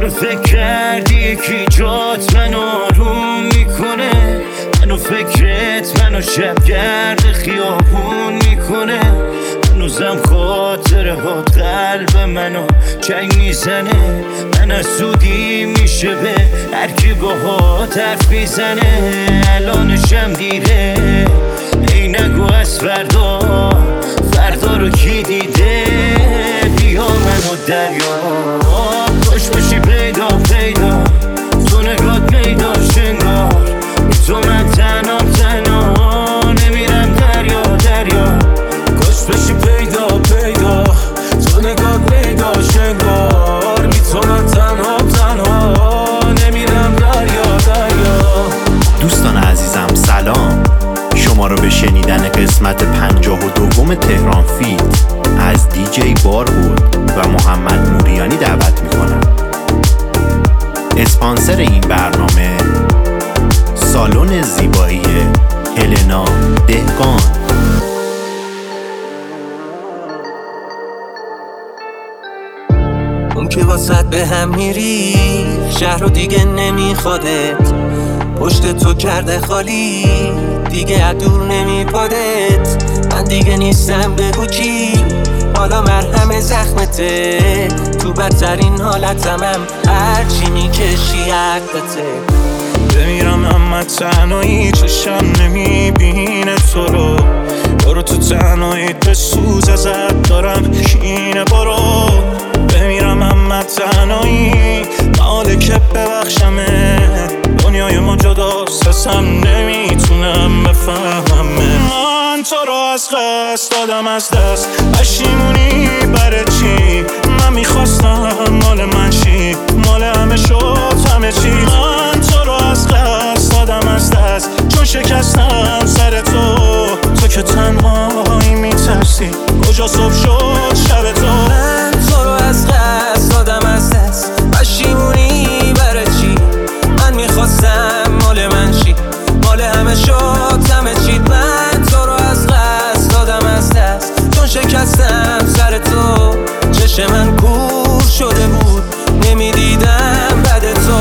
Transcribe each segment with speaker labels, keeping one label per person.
Speaker 1: منو فکر کردی یکی جات منو آروم میکنه، منو فکرت منو شبگرد خیابون میکنه، هنوزم خاطره هات قلب منو چنگ میزنه، من از سودی میشه به هر کی باهات حرف میزنه. الانشم دیره ای نگو از فردا، فردا رو کی دیده؟ بیا منو دریا خوش باشی پیدا پیدا، تو نگات پیدا شنگار تو من تنها نمیرم دریا دریا. خوش باشی پیدا پیدا، تو نگات پیدا شنگار تو من تنها نمیرم دریا دریا.
Speaker 2: دوستان عزیزم سلام، شما رو به شنیدن قسمت 52 تهران فیت از دیجی باربود و محمد نوریانی دعوت میکنم. اسپانسر این برنامه سالن زیبایی هلنا دهقان.
Speaker 3: اون که واسط به هم میری شهر رو دیگه نمیخوادت، پشت تو کرده خالی دیگه عدور نمیپادت. من دیگه نیستم بگو کی، حالا مرهم زخمته، تو بدترین حالتمم هرچی میکشی حقته.
Speaker 1: بمیرم اما تنهایی چشم نمیبینه تو رو، برو تو تنهایی به سوز ازت دارم کینه. برو بمیرم اما تنهایی ماله که ببخشمه، دنیای ما جداست اصلا نمیتونم بفهمه. من تو رو از قصد دادم از دست، پشیمونی برای چی؟ من میخواستم مال من چی؟ مال همه شد همه چی. من تو رو از قصد دادم از دست، چون شکستم سر تو، تو که تنهایی میترسی کجا صبح شد شب تو.
Speaker 3: من تو رو از قصد دادم از دست، پشیمونی برای چی؟ من میخواستم مال من چی؟ مال همه شد همه چی. من تو رو از قصد دادم از دست، چون شکستم سر تو، چشم من کور شده بود نمیدیدم بعد تو.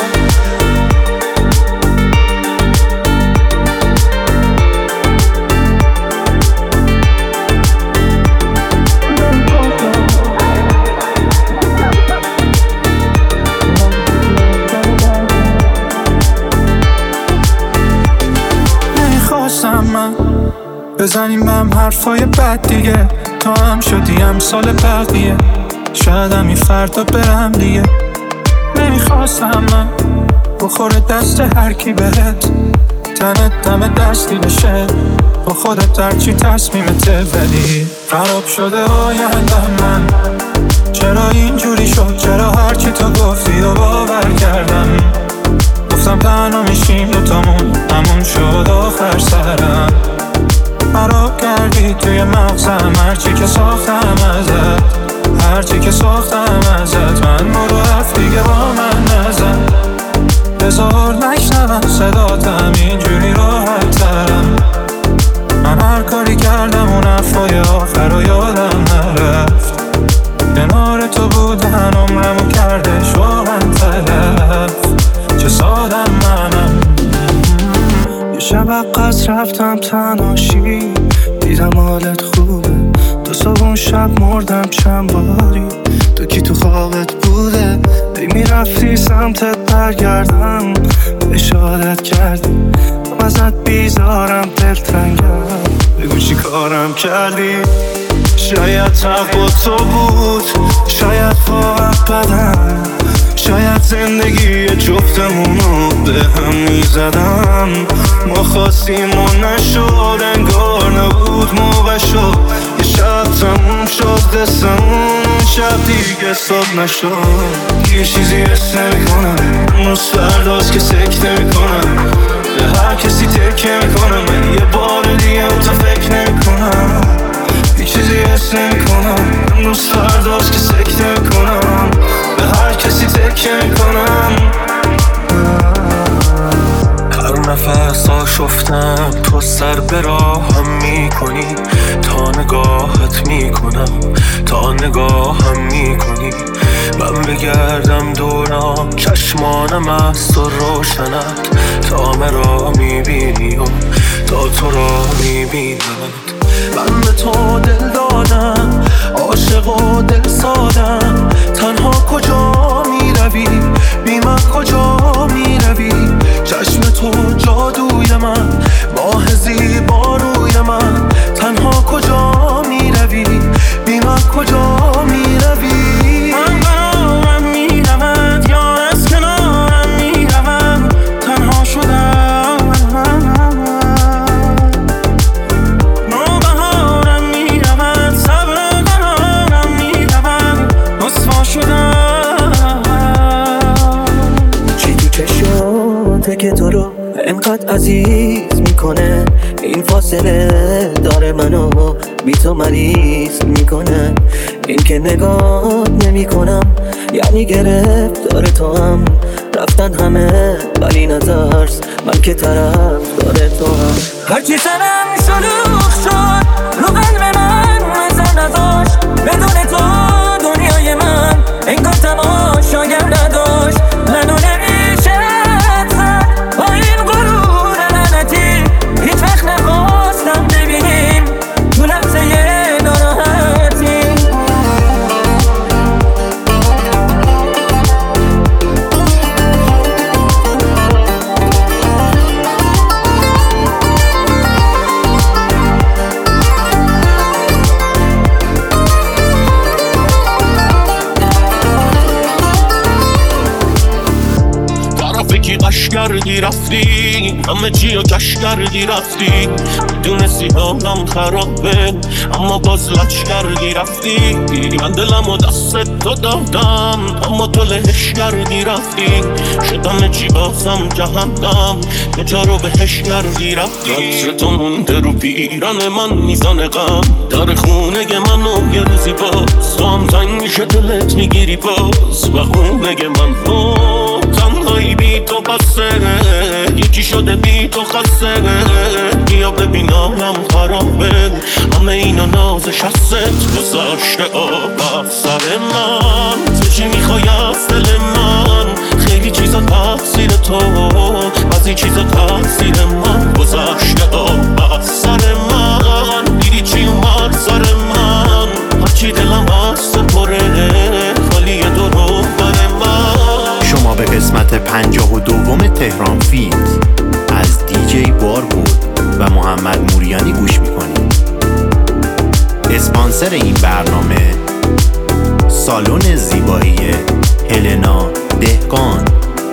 Speaker 4: بزنیم هم حرفای بد دیگه، تا هم شدی امثال بقیه، شاید همی فردا برم دیگه. نمیخواستم من بخوره دست هر کی بهت، تنت دم دستی بشه با خودت هرچی تصمیمته، ولی خراب شده آیندم من. چرا اینجوری شد؟ چرا هرچی تو گفتی و باور کردم؟ گفتم تنها میشیم دوتامون، همون شد آخر سرم. خراب کردی توی مغزم هرچی که ساختم ازت، هرچی که ساختم ازت. من برو حرف دیگه با من نزن، بذار نشنوم صداتم اینجوری راحت ترم. من هر کاری کردم اون حرفای آخر رو یادم نرفت، کنار تو بودن عمرمو کردش واقعا تلف. چه سادم منم، یه شب عقص رفتم تناشی، دیدم حالت خوبه، تو صبح شب مردم چند باری، تو کی تو خوابت بوده؟ ای میرفتی سمتت برگردم، اشارت کردی من ازت بیزارم دلتنگم، بگو چی کارم کردی؟ شاید حق با تو بود، شاید واقعا بدم، شاید زندگی جفتمونو به هم میزدم. ما خواستیم و نشد، انگار نبود موقع شد، یه شب تموم شد قصه‌مون، شب دیگه صبح نشد. یه چیزی حس نمی‌کنم، امروز فرداست که سکته میکنم، به هر کسی تکیه میکنم، من یه بار دیگه تو فکر نمیکنم. یه چیزی حس نمی‌کنم، امروز فرداست که سکته میکنم، به هر کسی تکیه میکنم. هر نفس آشفتم تو سر به راهم میکنی، تا نگاهت میکنم، تا نگاهم میکنی. من
Speaker 1: بگردم دورم، چشمانم است و روشنت، تا مرا میبینی و تا تو را میبینمت. من به تو دل دادم، عاشق و دل سادم، تنها کجا میروی، بی من کجا میروی؟ چشم تو جادوی من، ماه زیبا روی من، تنها کجا میروی، بی من کجا میروی؟ من برام میرود یا از کنارم میروم، تنها شدم نوبهارم میرود، صبر قرارم میرود، رسوا شدم.
Speaker 5: چی تو چشاته که تو رو انقدر عزیز میکنه؟ این فاصله داره منو بی تو مریض میکنه. این که نگاه نمی کنم یعنی گرفت داره تو هم. رفتن همه ولی نترس، من که طرف داره تو هم.
Speaker 3: هرچی سرم شلوغ شد رو قلب من مزه نداشت، بدون تو دنیای من انگار تماشاگر نداشت. منو نمیشه زد با این غرور لعنتی، هیچ وقت نخواستم ببینیم تو لحظه ناراحتی.
Speaker 1: فکی قش کردی رفتی، همه چی رو کش کردی رفتی، میدونستی حالم خرابه اما باز لچ کردی رفتی. من دلم و دست تو دادم اما تو لهش کردی رفتی، شدم چی بازم جهنم یه جا رو بهش کردی رفتی. عطر تو مونده رو پیرن من میزان غم، در خونه منو یه روزی باز تو هم تنگ میشه دلت میگیری باز، و خونه من تنهایی بی تو بسه، یکی شده بی تو خسته. بیا ببین آرم خرابه، همه اینا نازش هست گذاشته آب سر من. تو چی میخوای از دل من؟ خیلی چیزا تقصیر تو، بعضی چیزا تقصیر من. گذاشته آب سر من، دیدی چی اومد سر من؟ هرچی دلم هست پره خالی درو بر من.
Speaker 2: شما به قسمت 52 تهران فیت از دیجی بار بود و محمد موریانی گوش میکنید. اسپانسر این برنامه سالن زیبایی هلنا دهقان.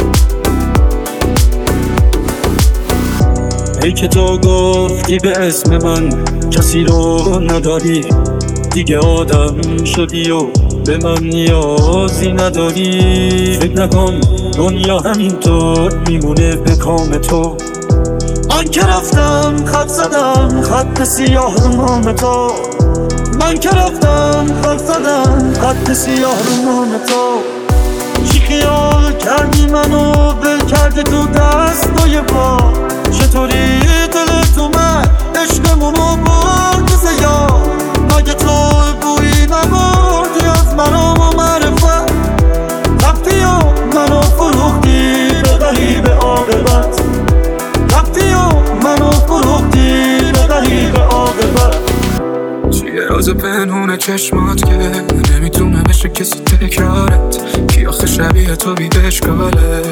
Speaker 6: ای که تو گفتی به اسم من کسی رو نداری، دیگه آدم شدی و به من نیازی نداری. فکر نکن دنیا همینطور میمونه به کام تو. من که رفتم خط زدم خط سیاه رو نام تو. من که رفتم خط زدم خط سیاه رو نام تو. چی خیال کردی منو بل کردی تو دستای پا؟ چطوری دلت اومد عشقمونو برد زیا؟ مگه تو بویی نبردی از مرام و معرفت؟ رفتی و منو فروختی ببری به عاقبت. رفتی و منو فروختی ببری به عاقبت.
Speaker 4: چیه راز پنهون چشمات که نمیتونه بشه کسی تکرارت؟ کی آخه شبیه تو بی اشکاله؟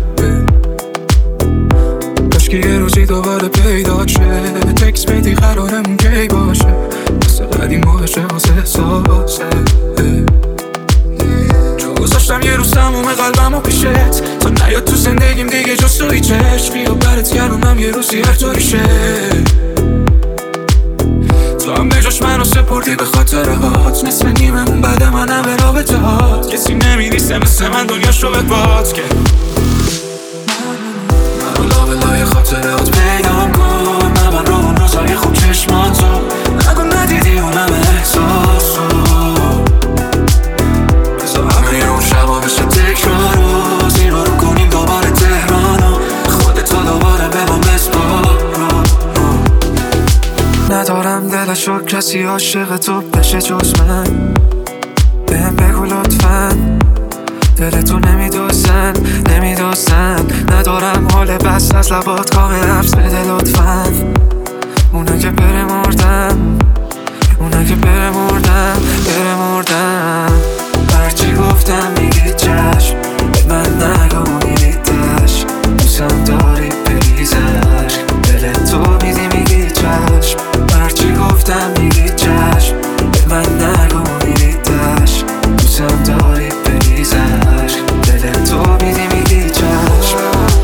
Speaker 4: کاشکی یه روزی دوباره پیدا شه، تکس بدی قرارمون کی باشه؟ مثل قدیم باشه واسه احساسه. جا گذاشتم یه روز تموم قلبم و پیشت، تا نیاد تو زندگیم دیگه جز توی چشمی و برت کردونم یه روزی هر طوری شه. تو هم بجاش منو سپردی به خاطرهات، نصف نیممون بعد منم به رابطه هات. کسی نمیریسه مثل من دنیاش رو به باد که منو لابلای خاطرهات پیدام کن. من رو اون روزای خوب چشماتو نگو ندیدی اونم احساسو. بذار همه اون شبا بشه تکرارو، زیرا رو کنیم دوباره تهرانو. خودتو دوباره به ما بسپار. ندارم دلشو کسی عاشق تو بشه جز من. بهم بگو لطفاً
Speaker 7: دلتو نمیدوزن ندارم حال بس از لبات کامل حبس بده لطفا. اونا که بره مردم هرچی گفتم میگی چشم، به من نگو میریدش، دوستم داری بریزش، دلتو میدی میگی چشم. هرچی گفتم میگی چشم، به من نگو میریدش، دوستم داری بریزش، دلتو میدی میگی چشم.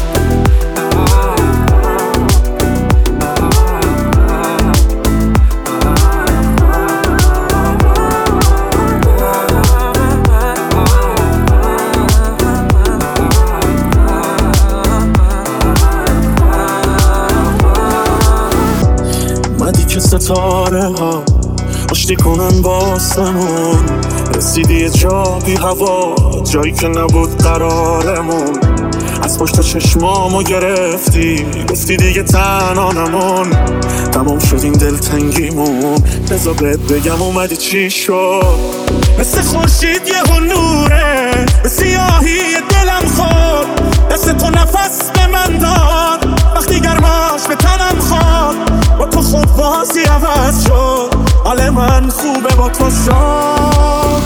Speaker 1: ستاره ها آشتی کنن با آسمون، رسیدی یه جا بی هوا، جایی که نبود قرارمون. از پشت چشمامو گرفتی، گفتی دیگه تنها نمون، تمام شد این دلتنگیمون. بذار بهت بگم اومدی چی شد، مثل خورشید یه نوره به سیاهی دلم خورد، دست تو نفس به من داد وقتی گرماش به تنم خورد. با تو خود بازی عوض شد، حال من خوبه با تو شد.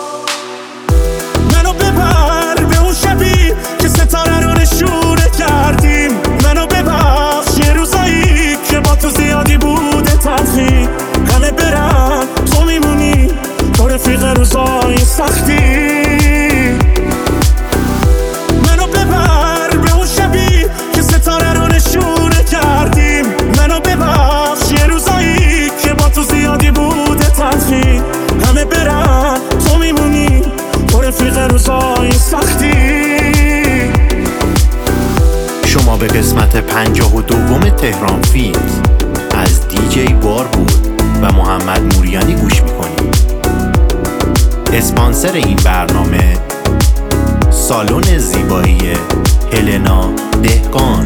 Speaker 1: منو ببر به اون شبی که ستاره رو نشونه کردیم، منو ببخش یه روزایی که با تو زیادی بوده تلخی. همه برن تو میمونی، تو رفیق روزای سختی. منو ببر به اون شبی که ستاره رو نشونه کردیم، منو ببخش یه روزایی که با تو زیادی بوده تلخی. همه برن تو میمونی، تو رفیق روزای سختی.
Speaker 2: شما به قسمت 52 تهران فیلم از دیجی بار بود و محمد موریانی گوش میکنید. اسپانسر این برنامه سالن زیبایی هلنا دهقان.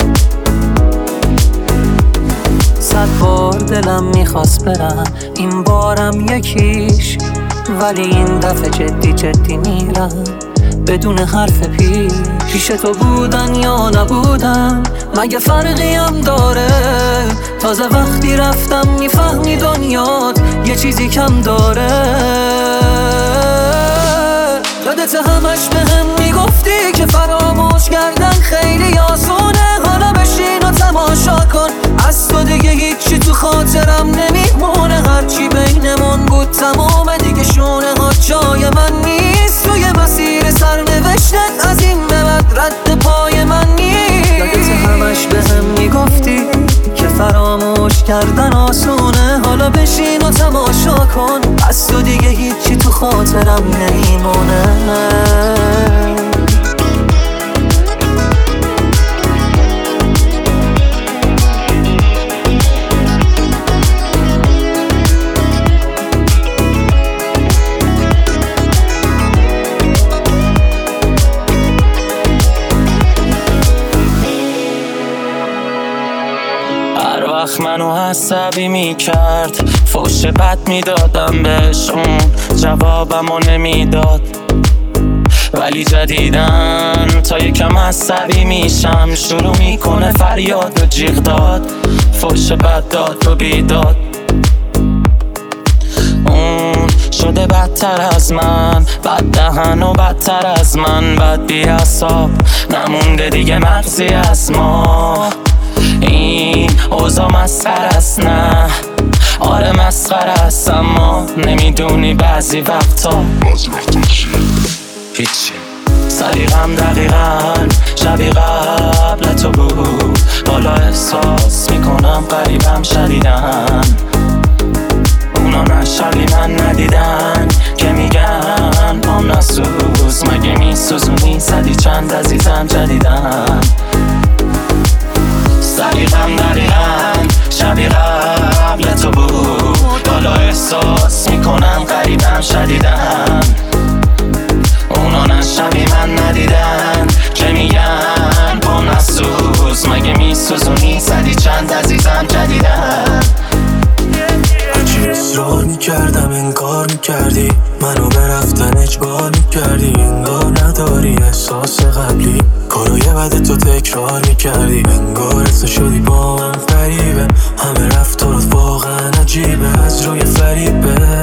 Speaker 5: 100 بار دلم میخواست برم، این بارم یکیش، ولی این دفعه جدی میرم بدون حرف پیش تو بودن یا نبودن مگه فرقی هم داره؟ تازه وقتی رفتم میفهمی دنیات یه چیزی کم داره. یادت همش به هم میگفتی که فراموش کردن خیلی آسونه، حالا بشین و تماشا کن، از تو دیگه هیچی تو خاطرم نمیمونه. هرچی بینمون بود تمومه دیگه، شونه ها جای من نیست، توی مسیر سرنوشتت از این به بعد رد پای من نیست. یادت همش به هم میگفتی که فراموش کردن آسونه، حالا بشین و تماشا کن، از تو دیگه هیچی تو خاطرم نمیمونه.
Speaker 1: منو عصبی میکرد، فوش بد میدادم بهشون، جوابمو نمیداد. ولی جدیدن تا یکم عصبی میشم، شروع میکنه فریاد و جیغ داد، فوش بد داد و بیداد. اون شده بدتر از من، بد دهن و بدتر از من، بد بی حساب، نمونده دیگه مغزی از ما. این اوضاع مسخره است، نه آره مسخره است، اما نمیدونی بعضی وقتا هیچی. صدیقم دقیقا شبیه قبل تو بود، حالا احساس میکنم قریبم شدیدن. اونا نه شبیه من ندیدن که میگن پام نسوز، مگه میسوزونی صدی چند عزیزم جدیدن. صدیقم دقیقا شبیه قبل تو بود، حالا احساس میکنم قریبم شدیدن. اونا نه شبیه من ندیدن که میگن پام نسوز، مگه میسوزونی صدی چند عزیزم جدیدن.
Speaker 8: هرچی
Speaker 3: اصرار میکردم انکار میکردی، منو به رفتن اجبار میکردی، انگار نداری احساس قبلی، کارای بد تو تکرار میکردی، انگار اصلا شدی با من غریبه، همه رفتارات واقعا عجیبه، از روی فریبه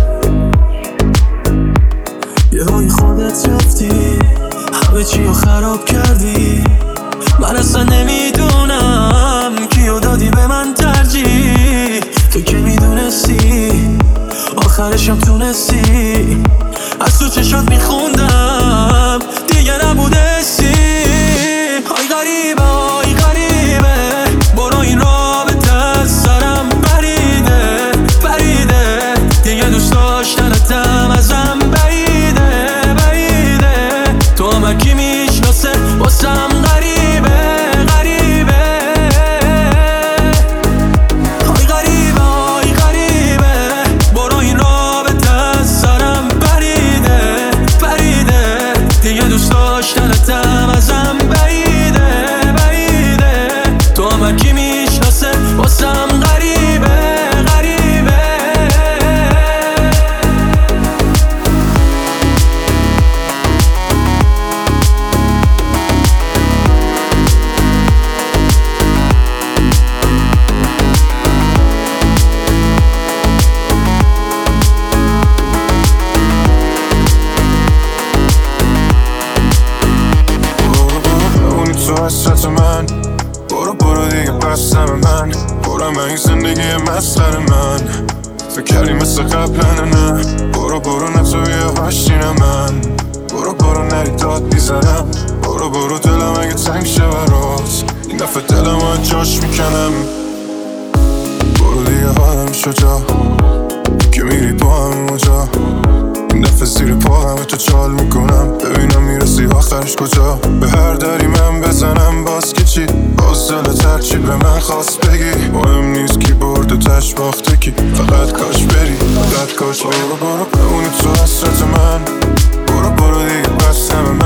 Speaker 3: یه روی خودت رفتی، همه چی رو خراب کردی، من اصلا نمیدونم کیو دادی به من ترجیح، تو که میدونستی آخرشم تونستی، از تو چشات میخوندم دیگه نبود حسی. آی غریبه آی غریبه، برو این رابطه از سرم بریده بریده، دیگه دوست داشتنتم ازم بعیده بعیده، تو هم کی میشناسه واسم غریبه غریبه. آی غریبه آی غریبه، برو این رابطه از سرم بریده بریده، دیگه دوست داشتنتم ازم بعیده بعیده، تو هم کی میشناسه واسم غریبه غریبه.
Speaker 1: بمونی تو حسرت من، برو برو دیگه بستم من، برم این زندگی مسخر من، فکر کردی مثل قبلن نه، برو برو نه تو یه وحشی نه من، برو برو نری داد میزنم، برو برو دلم اگه تنگ شه برات، این دفعه دلم از جاش میکنم، برو دیگه آدم شجا که میری با هم اونجا، این دفعه زیر پا همه تو چال میکنم، ببینم میرسی آخرش کجا، به هر دری من بزنم باز که چی، باز دلت هرچی به من خواست بگی، مهم نیست کی برد و تش باخته کی، فقط کاش بری فقط کاش برو برو بمونی تو حسرت من، برو برو دیگه بستم